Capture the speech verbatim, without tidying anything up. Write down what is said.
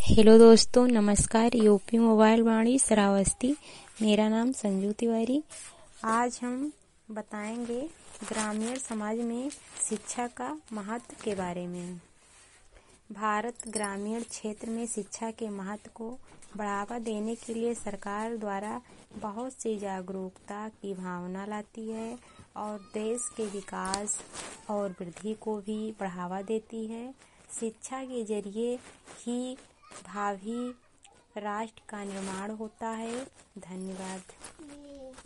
Hello दोस्तों, नमस्कार। UP mobile Vani Shravasti. मेरा नाम संजू तिवारी। आज हम बताएंगे ग्रामीण समाज में शिक्षा का महत्व के बारे में। भारत ग्रामीण क्षेत्र में शिक्षा के महत्व को बढ़ावा देने के लिए सरकार द्वारा बहुत सी जागरूकता की भावना लाती है और देश के विकास और वृद्धि को भी बढ़ावा देती है। शिक्षा के जरिए ही भावी राष्ट्र का निर्माण होता है। धन्यवाद।